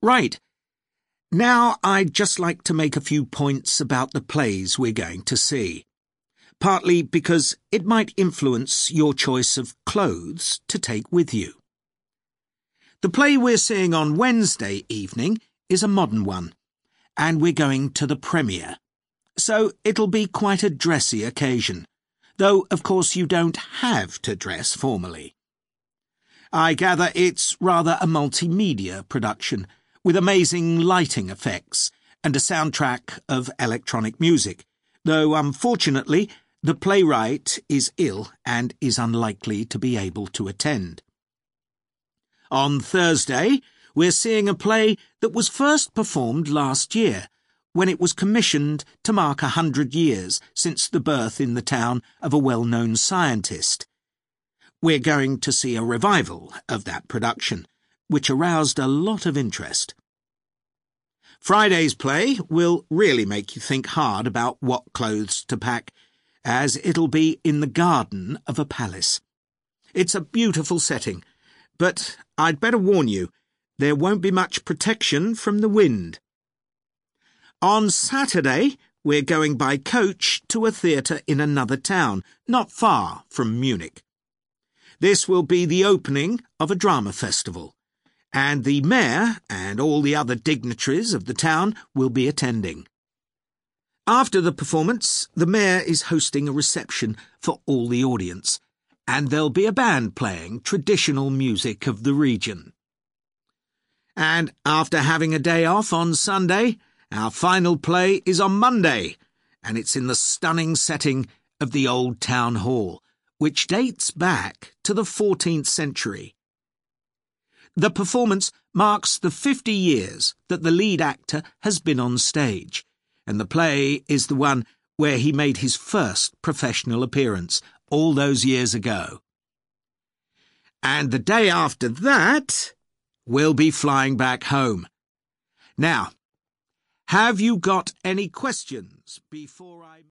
Right. Now I'd just like to make a few points about the plays we're going to see, partly because it might influence your choice of clothes to take with you. The play we're seeing on Wednesday evening is a modern one, and we're going to the premiere, so it'll be quite a dressy occasion, though of course you don't have to dress formally. I gather it's rather a multimedia production, with amazing lighting effects and a soundtrack of electronic music, though unfortunately the playwright is ill and is unlikely to be able to attend. On Thursday, we're seeing a play that was first performed last year, when it was commissioned to mark 100 years since the birth in the town of a well-known scientist. We're going to see a revival of that production, which aroused a lot of interest. Friday's play will really make you think hard about what clothes to pack, as it'll be in the garden of a palace. It's a beautiful setting, but I'd better warn you, there won't be much protection from the wind. On Saturday, we're going by coach to a theatre in another town, not far from Munich. This will be the opening of a drama festival, and the mayor and all the other dignitaries of the town will be attending. After the performance, the mayor is hosting a reception for all the audience, and there'll be a band playing traditional music of the region. And after having a day off on Sunday, our final play is on Monday, and it's in the stunning setting of the old town hall, which dates back to the 14th century. The performance marks the 50 years that the lead actor has been on stage, and the play is the one where he made his first professional appearance all those years ago. And the day after that, we'll be flying back home. Now, have you got any questions before I...